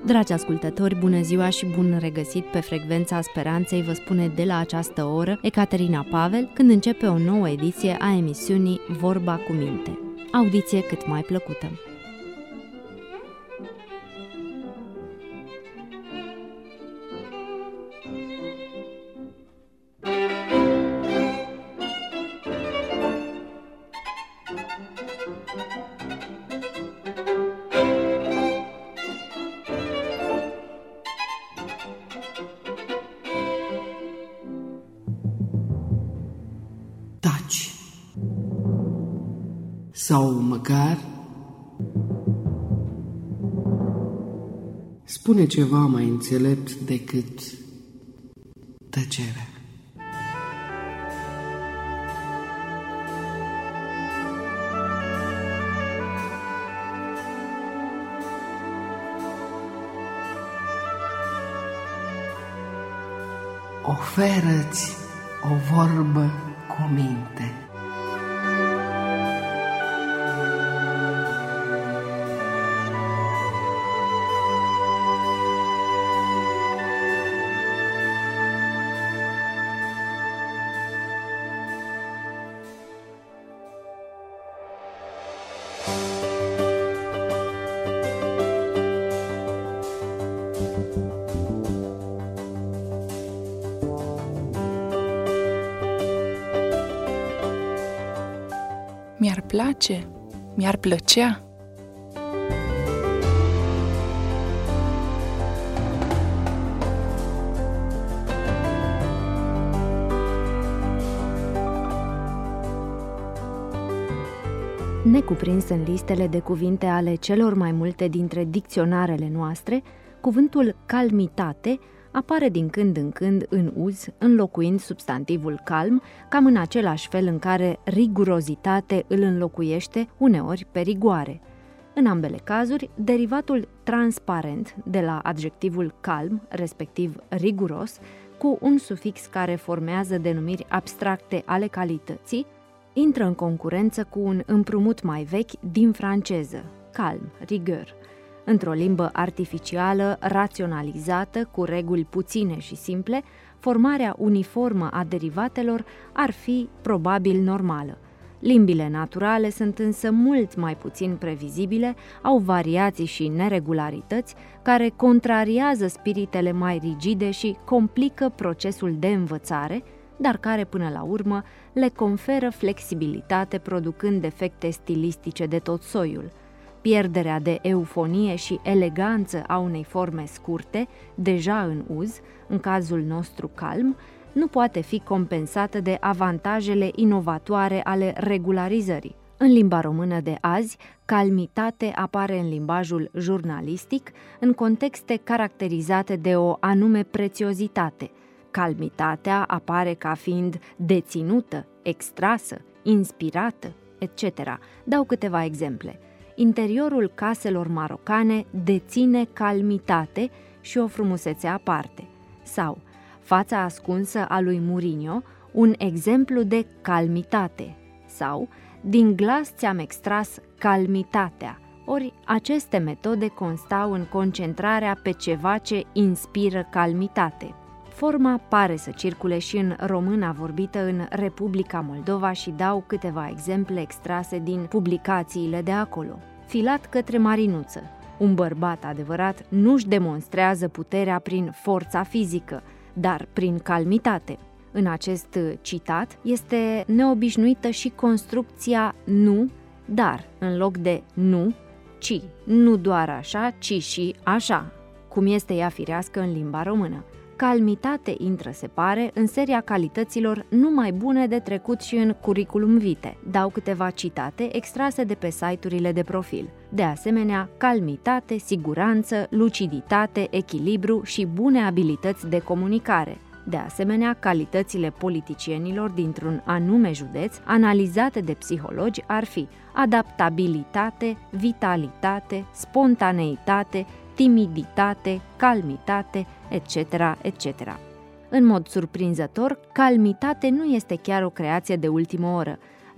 Dragi ascultători, bună ziua și bun regăsit pe Frecvența Speranței, vă spune de la această oră Ecaterina Pavel, când începe o nouă ediție a emisiunii Vorba cu minte. Audiție cât mai plăcută! Taci. Sau măcar spune ceva mai înțelept decât tăcerea. Oferă-ți o vorbă cu minte. Mi-ar place, mi-ar plăcea. Necuprins în listele de cuvinte ale celor mai multe dintre dicționarele noastre, cuvântul calmitate apare din când în când în uz, înlocuind substantivul calm, cam în același fel în care rigurozitate îl înlocuiește uneori pe rigoare. În ambele cazuri, derivatul transparent de la adjectivul calm, respectiv riguros, cu un sufix care formează denumiri abstracte ale calității, intră în concurență cu un împrumut mai vechi din franceză, calm, rigueur. Într-o limbă artificială, raționalizată, cu reguli puține și simple, formarea uniformă a derivatelor ar fi probabil normală. Limbile naturale sunt însă mult mai puțin previzibile, au variații și neregularități care contrariază spiritele mai rigide și complică procesul de învățare, dar care până la urmă le conferă flexibilitate, producând efecte stilistice de tot soiul. Pierderea de eufonie și eleganță a unei forme scurte, deja în uz, în cazul nostru calm, nu poate fi compensată de avantajele inovatoare ale regularizării. În limba română de azi, calmitate apare în limbajul jurnalistic în contexte caracterizate de o anume prețiozitate. Calmitatea apare ca fiind deținută, extrasă, inspirată, etc. Dau câteva exemple. Interiorul caselor marocane deține calmitate și o frumusețe aparte. Sau, fața ascunsă a lui Mourinho, un exemplu de calmitate. Sau, din glas ți-am extras calmitatea. Ori, aceste metode constau în concentrarea pe ceva ce inspiră calmitate. Forma pare să circule și în româna vorbită în Republica Moldova și dau câteva exemple extrase din publicațiile de acolo. Filat către marinuță. Un bărbat adevărat nu-și demonstrează puterea prin forța fizică, dar prin calmitate. În acest citat este neobișnuită și construcția nu, dar în loc de nu, ci. Nu doar așa, ci și așa, cum este ea firească în limba română. Calmitate intră, se pare, în seria calităților numai bune de trecut și în curriculum vitae. Dau câteva citate extrase de pe site-urile de profil. De asemenea, calmitate, siguranță, luciditate, echilibru și bune abilități de comunicare. De asemenea, calitățile politicienilor dintr-un anume județ, analizate de psihologi, ar fi adaptabilitate, vitalitate, spontaneitate, timiditate, calmitate, etc., etc. În mod surprinzător, calmitate nu este chiar o creație de ultimă oră.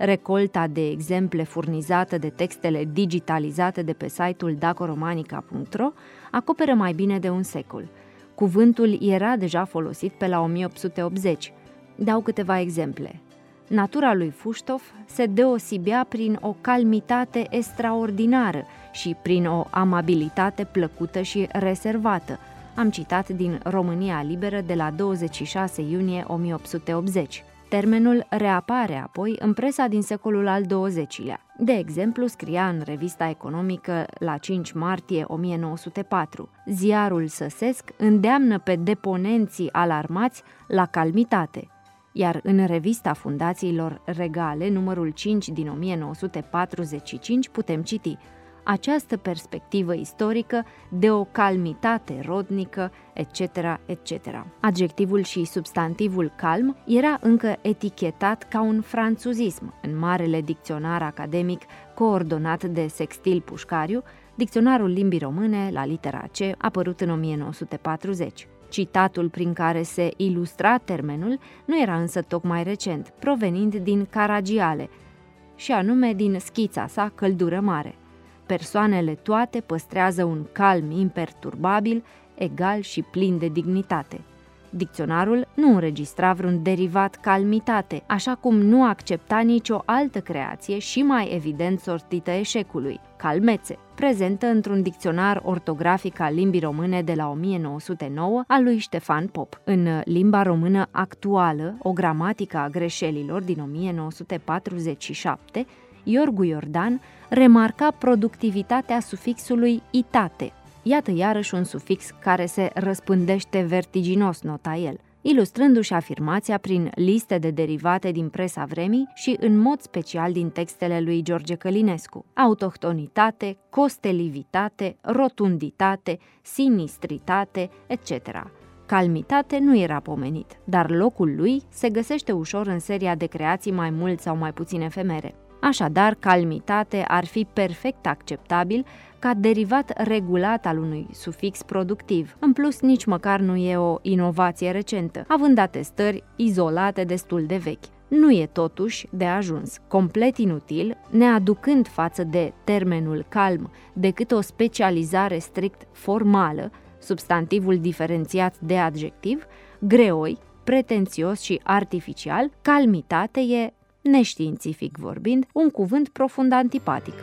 Recolta de exemple furnizată de textele digitalizate de pe site-ul dacoromanica.ro acoperă mai bine de un secol. Cuvântul era deja folosit pe la 1880. Dau câteva exemple. Natura lui Fuștov se deosebea prin o calmitate extraordinară și prin o amabilitate plăcută și reservată. Am citat din România Liberă de la 26 iunie 1880. Termenul reapare apoi în presa din secolul al XX-lea. De exemplu, scria în Revista Economică la 5 martie 1904: ziarul săsesc îndeamnă pe deponenții alarmați la calmitate. Iar în Revista Fundațiilor Regale, numărul 5 din 1945, putem citi: această perspectivă istorică de o calmitate rodnică, etc., etc. Adjectivul și substantivul calm era încă etichetat ca un franțuzism în marele dicționar academic coordonat de Sextil Pușcariu, Dicționarul limbii române la litera C, apărut în 1940. Citatul prin care se ilustra termenul nu era însă tocmai recent, provenind din Caragiale, și anume din schița sa Căldură mare. Persoanele toate păstrează un calm imperturbabil, egal și plin de dignitate. Dicționarul nu înregistra vreun derivat calmitate, așa cum nu accepta nicio altă creație și mai evident sortită eșecului, calmețe, prezentă într-un dicționar ortografic al limbii române de la 1909 al lui Ștefan Pop. În limba română actuală, o gramatică a greșelilor din 1947, Iorgu Iordan remarca productivitatea sufixului itate. Iată iarăși un sufix care se răspândește vertiginos, nota el, ilustrându-și afirmația prin liste de derivate din presa vremii și în mod special din textele lui George Călinescu: autohtonitate, costelivitate, rotunditate, sinistritate, etc. Calmitate nu era pomenit, dar locul lui se găsește ușor în seria de creații mai mult sau mai puțin efemere. Așadar, calmitate ar fi perfect acceptabil ca derivat regulat al unui sufix productiv. În plus, nici măcar nu e o inovație recentă, având atestări izolate destul de vechi. Nu e totuși de ajuns, complet inutil, neaducând față de termenul calm decât o specializare strict formală, substantivul diferențiat de adjectiv, greoi, pretențios și artificial, calmitate e, neștiințific vorbind, un cuvânt profund antipatic.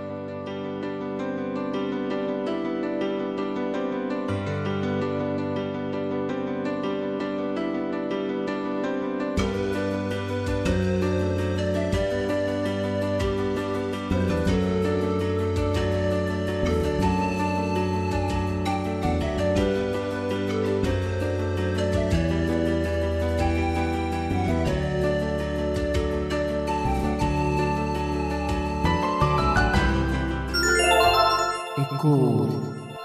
Ecouri.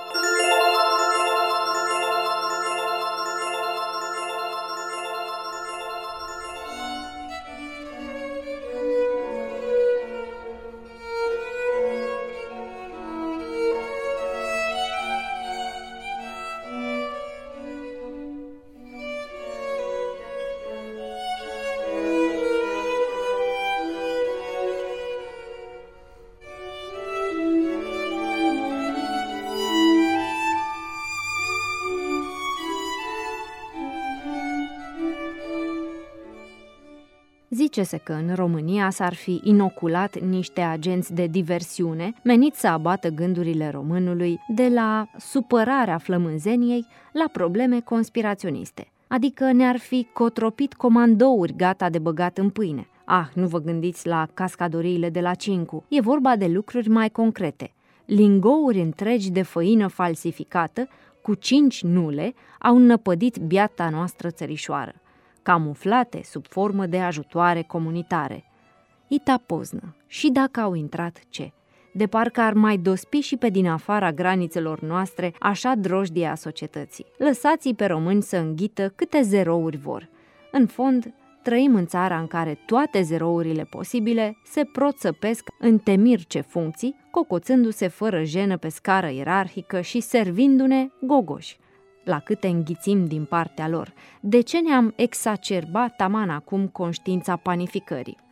Zice-se că în România s-ar fi inoculat niște agenți de diversiune meniți să abată gândurile românului de la supărarea flămânzeniei la probleme conspiraționiste. Adică ne-ar fi cotropit comandouri gata de băgat în pâine. Nu vă gândiți la cascadoriile de la Cincu, e vorba de lucruri mai concrete. Lingouri întregi de făină falsificată, cu 5 nule, au năpădit biata noastră țărișoară, camuflate sub formă de ajutoare comunitare. Ita poznă, și dacă au intrat ce? De parcă ar mai dospi și pe din afara granițelor noastre așa drojdia societății. Lăsați-i pe români să înghită câte zerouri vor. În fond, trăim în țara în care toate zerourile posibile se proțăpesc în temirce funcții, cocoțându-se fără jenă pe scară ierarhică și servindu-ne gogoși. La câte înghițim din partea lor, de ce ne-am exacerbat taman acum conștiința panificării?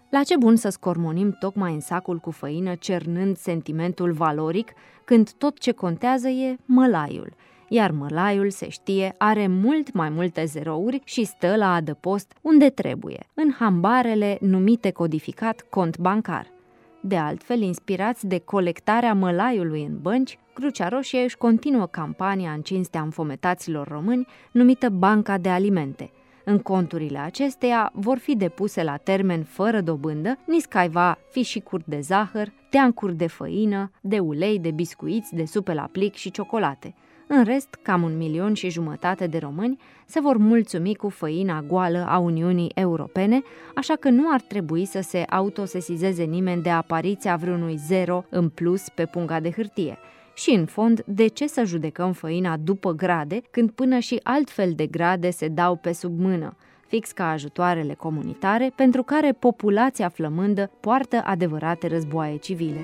La ce bun să scormonim tocmai în sacul cu făină, cernând sentimentul valoric, când tot ce contează e mălaiul. Iar mălaiul, se știe, are mult mai multe zerouri și stă la adăpost unde trebuie, în hambarele numite codificat cont bancar. De altfel, inspirați de colectarea mălaiului în bănci, Crucea Roșie își continuă campania în cinstea înfometaților români, numită Banca de Alimente. În conturile acesteia vor fi depuse la termen fără dobândă niscaiva fișicuri de zahăr, teancuri de făină, de ulei, de biscuiți, de supe la plic și ciocolate. În rest, cam 1,5 milion de români se vor mulțumi cu făina goală a Uniunii Europene, așa că nu ar trebui să se autosesizeze nimeni de apariția vreunui zero în plus pe punga de hârtie. Și, în fond, de ce să judecăm făina după grade, când până și altfel de grade se dau pe sub mână, fix ca ajutoarele comunitare, pentru care populația flămândă poartă adevărate războaie civile.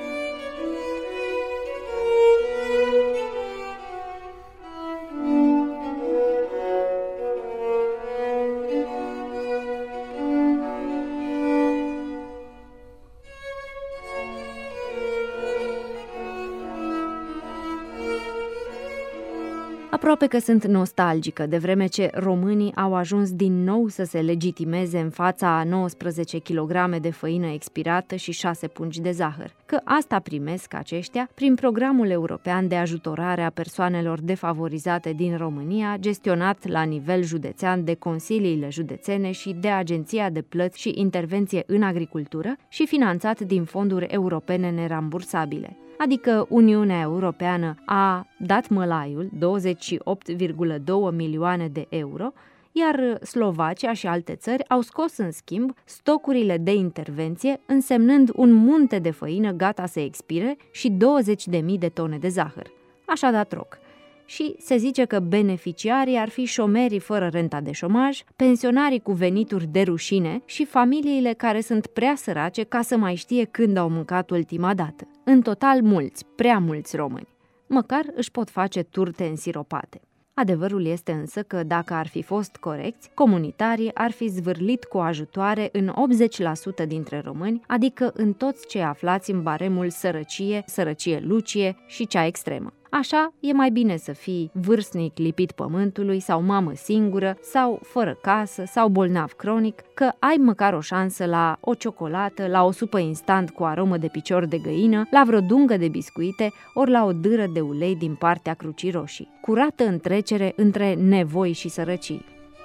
Aproape că sunt nostalgică, de vreme ce românii au ajuns din nou să se legitimeze în fața a 19 kg de făină expirată și 6 pungi de zahăr, că asta primesc aceștia prin programul european de ajutorare a persoanelor defavorizate din România, gestionat la nivel județean de consiliile județene și de Agenția de Plăți și Intervenție în Agricultură și finanțat din fonduri europene nerambursabile. Adică Uniunea Europeană a dat mălaiul 28,2 milioane de euro, iar Slovacia și alte țări au scos în schimb stocurile de intervenție, însemnând un munte de făină gata să expire și 20.000 de tone de zahăr. Așa dat roc. Și se zice că beneficiarii ar fi șomerii fără renta de șomaj, pensionarii cu venituri de rușine și familiile care sunt prea sărace ca să mai știe când au mâncat ultima dată. În total mulți, prea mulți români. Măcar își pot face turte însiropate. Adevărul este însă că, dacă ar fi fost corecți, comunitarii ar fi zvârlit cu ajutoare în 80% dintre români, adică în toți cei aflați în baremul sărăcie, sărăcie lucie și cea extremă. Așa, e mai bine să fii vârstnic lipit pământului sau mamă singură sau fără casă sau bolnav cronic, că ai măcar o șansă la o ciocolată, la o supă instant cu aromă de picior de găină, la vreo dungă de biscuite ori la o dâră de ulei din partea Crucii Roșii, curată în trecere între nevoi și sărăcii.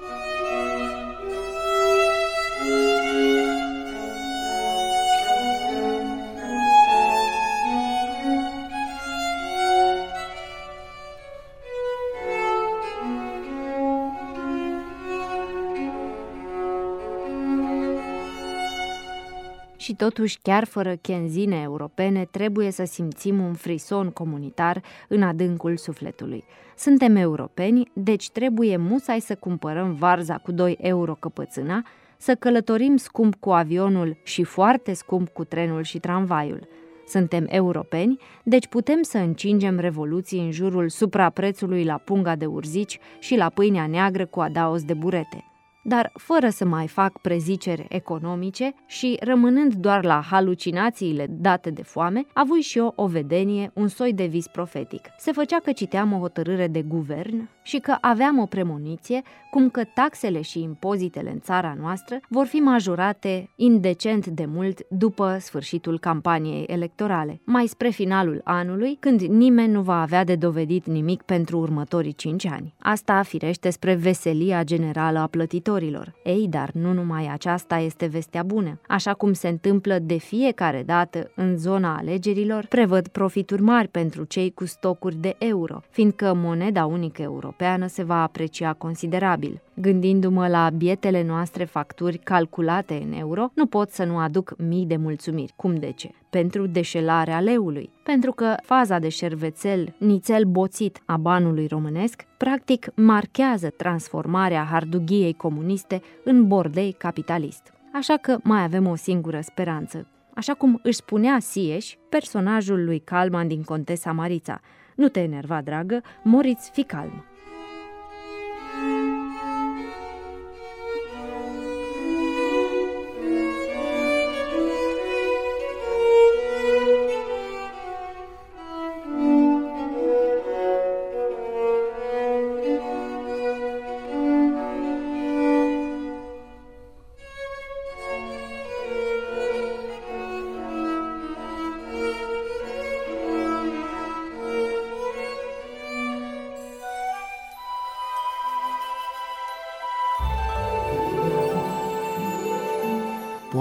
Și totuși, chiar fără chenzine europene, trebuie să simțim un frison comunitar în adâncul sufletului. Suntem europeni, deci trebuie musai să cumpărăm varza cu 2 euro căpățâna, să călătorim scump cu avionul și foarte scump cu trenul și tramvaiul. Suntem europeni, deci putem să încingem revoluții în jurul supraprețului la punga de urzici și la pâinea neagră cu adaos de burete. Dar fără să mai fac preziceri economice și rămânând doar la halucinațiile date de foame, avui și eu o vedenie, un soi de vis profetic. Se făcea că citeam o hotărâre de guvern și că aveam o premoniție cum că taxele și impozitele în țara noastră vor fi majorate indecent de mult după sfârșitul campaniei electorale, mai spre finalul anului, când nimeni nu va avea de dovedit nimic pentru următorii 5 ani. Asta firește spre veselia generală a plătitorilor. Ei, dar nu numai aceasta este vestea bună. Așa cum se întâmplă de fiecare dată în zona alegerilor, prevăd profituri mari pentru cei cu stocuri de euro, fiindcă moneda unică europeană se va aprecia considerabil. Gândindu-mă la bietele noastre facturi calculate în euro, nu pot să nu aduc mii de mulțumiri. Cum de ce? Pentru deșelarea leului. Pentru că faza de șervețel, nițel boțit a banului românesc, practic marchează transformarea hardughiei comuniste în bordei capitalist. Așa că mai avem o singură speranță. Așa cum își spunea Sieș, personajul lui Calman din Contesa Marița: nu te enerva, dragă, Moritz, fi calm.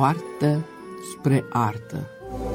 poartă spre artă.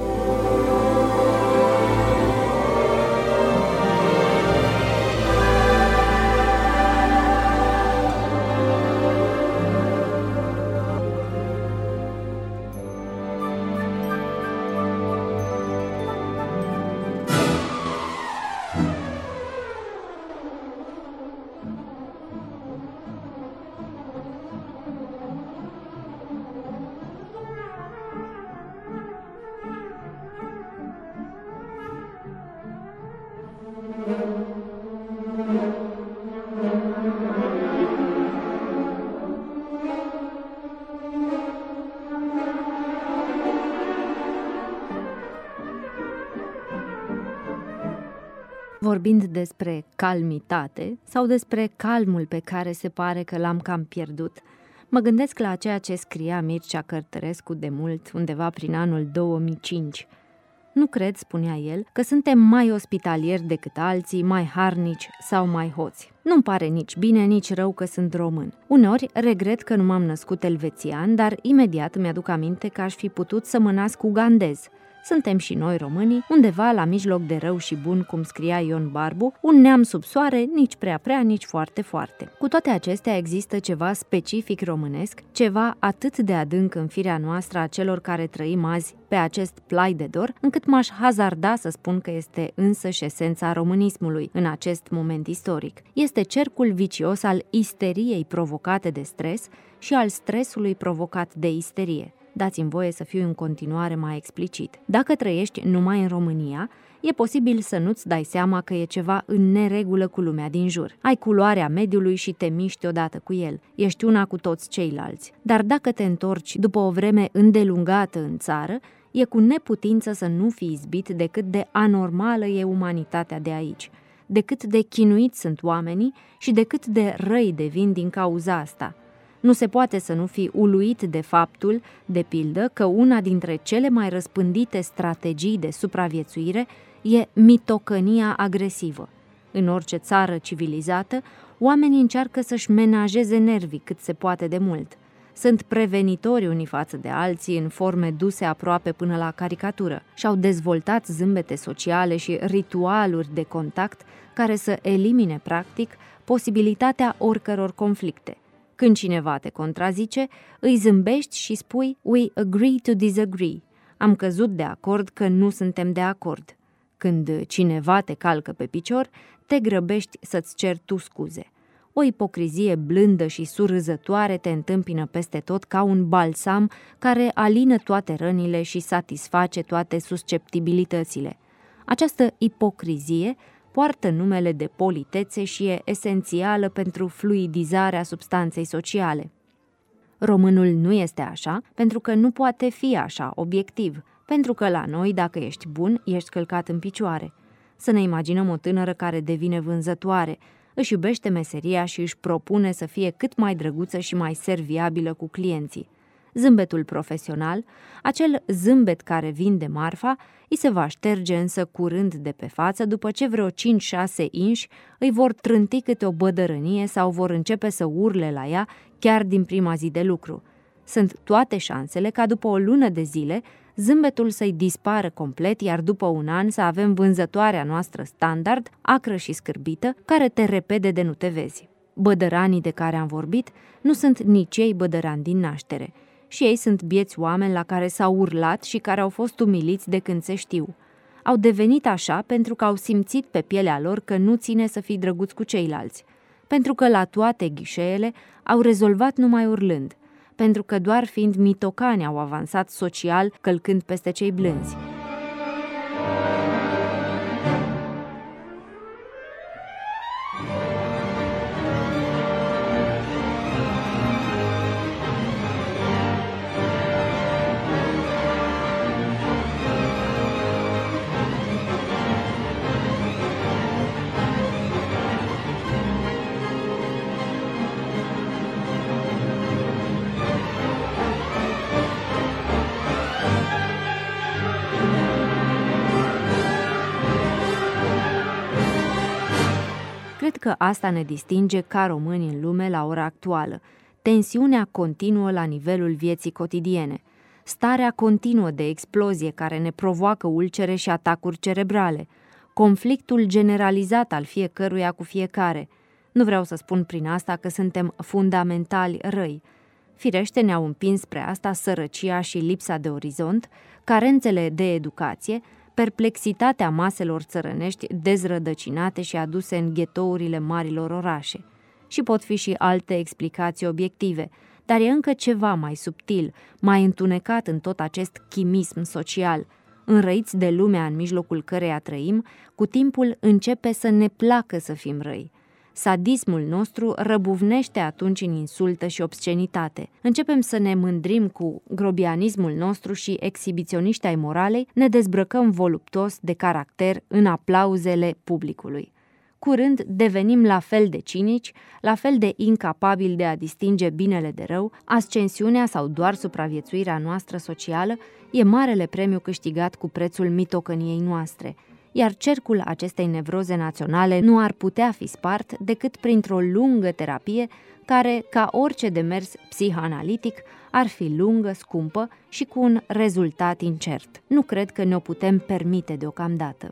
Vorbind despre calmitate sau despre calmul pe care se pare că l-am cam pierdut, mă gândesc la ceea ce scria Mircea Cărtărescu de mult, undeva prin anul 2005. Nu cred, spunea el, că suntem mai ospitalieri decât alții, mai harnici sau mai hoți. Nu-mi pare nici bine, nici rău că sunt român. Uneori regret că nu m-am născut elvețian, dar imediat mi-aduc aminte că aș fi putut să mă nasc ugandez. Suntem și noi românii, undeva la mijloc de rău și bun, cum scria Ion Barbu, un neam sub soare, nici prea prea, nici foarte foarte. Cu toate acestea există ceva specific românesc, ceva atât de adânc în firea noastră a celor care trăim azi pe acest plai de dor, încât m-aș hazarda să spun că este însăși esența românismului în acest moment istoric. Este cercul vicios al isteriei provocate de stres și al stresului provocat de isterie. Dați-mi voie să fiu în continuare mai explicit. Dacă trăiești numai în România, e posibil să nu-ți dai seama că e ceva în neregulă cu lumea din jur. Ai culoarea mediului și te miști odată cu el. Ești una cu toți ceilalți. Dar dacă te întorci după o vreme îndelungată în țară, e cu neputință să nu fii izbit de cât de anormală e umanitatea de aici, de cât de chinuiți sunt oamenii și de cât de răi devin din cauza asta. Nu se poate să nu fii uluit de faptul, de pildă, că una dintre cele mai răspândite strategii de supraviețuire e mitocănia agresivă. În orice țară civilizată, oamenii încearcă să-și menajeze nervii cât se poate de mult. Sunt prevenitori unii față de alții în forme duse aproape până la caricatură și-au dezvoltat zâmbete sociale și ritualuri de contact care să elimine, practic, posibilitatea oricăror conflicte. Când cineva te contrazice, îi zâmbești și spui "We agree to disagree". Am căzut de acord că nu suntem de acord. Când cineva te calcă pe picior, te grăbești să-ți ceri tu scuze. O ipocrizie blândă și surâzătoare te întâmpină peste tot ca un balsam care alină toate rănile și satisface toate susceptibilitățile. Această ipocrizie poartă numele de politețe și e esențială pentru fluidizarea substanței sociale. Românul nu este așa, pentru că nu poate fi așa, obiectiv, pentru că la noi, dacă ești bun, ești călcat în picioare. Să ne imaginăm o tânără care devine vânzătoare, își iubește meseria și își propune să fie cât mai drăguță și mai serviabilă cu clienții. Zâmbetul profesional, acel zâmbet care vinde marfa, îi se va șterge însă curând de pe față după ce vreo 5-6 inși îi vor trânti câte o bădărănie sau vor începe să urle la ea chiar din prima zi de lucru. Sunt toate șansele ca după o lună de zile zâmbetul să-i dispară complet, iar după un an să avem vânzătoarea noastră standard, acră și scârbită, care te repede de nu te vezi. Bădăranii de care am vorbit nu sunt nici ei bădărani din naștere. Și ei sunt bieți oameni la care s-au urlat și care au fost umiliți de când se știu. Au devenit așa pentru că au simțit pe pielea lor că nu ține să fii drăguț cu ceilalți, pentru că la toate ghișeele au rezolvat numai urlând, pentru că doar fiind mitocani au avansat social călcând peste cei blânzi. Cred că asta ne distinge ca români în lume la ora actuală, tensiunea continuă la nivelul vieții cotidiene. starea continuă de explozie care ne provoacă ulcere și atacuri cerebrale, conflictul generalizat al fiecăruia cu fiecare. Nu vreau să spun prin asta că suntem fundamentali răi. Firește, ne-au împins spre asta sărăcia și lipsa de orizont, carențele de educație, perplexitatea maselor țărănești dezrădăcinate și aduse în ghetourile marilor orașe. Și pot fi și alte explicații obiective, dar e încă ceva mai subtil, mai întunecat în tot acest chimism social. Înrăiți de lumea în mijlocul căreia trăim, cu timpul începe să ne placă să fim răi. Sadismul nostru răbuvnește atunci în insultă și obscenitate. Începem să ne mândrim cu grobianismul nostru și, exhibiționiști ai moralei, ne dezbrăcăm voluptos de caracter în aplauzele publicului. Curând devenim la fel de cinici, la fel de incapabili de a distinge binele de rău, ascensiunea sau doar supraviețuirea noastră socială e marele premiu câștigat cu prețul mitocăniei noastre, iar cercul acestei nevroze naționale nu ar putea fi spart decât printr-o lungă terapie care, ca orice demers psihanalitic, ar fi lungă, scumpă și cu un rezultat incert. Nu cred că ne-o putem permite deocamdată.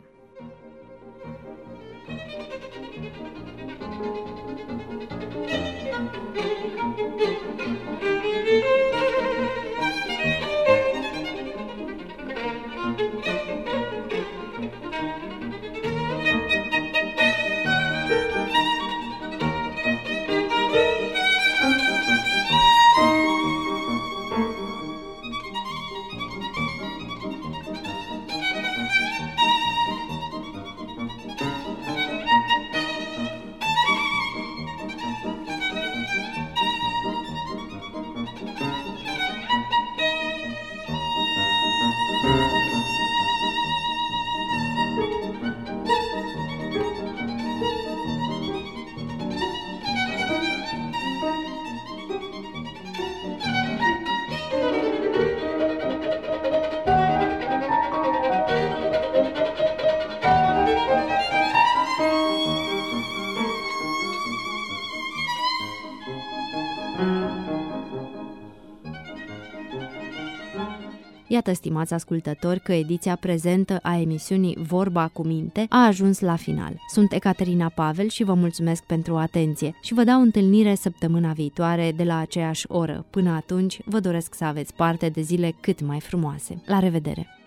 Iată, stimați ascultători, că ediția prezentă a emisiunii Vorba cu Minte a ajuns la final. Sunt Ecaterina Pavel și vă mulțumesc pentru atenție și vă dau întâlnire săptămâna viitoare de la aceeași oră. Până atunci, vă doresc să aveți parte de zile cât mai frumoase. La revedere!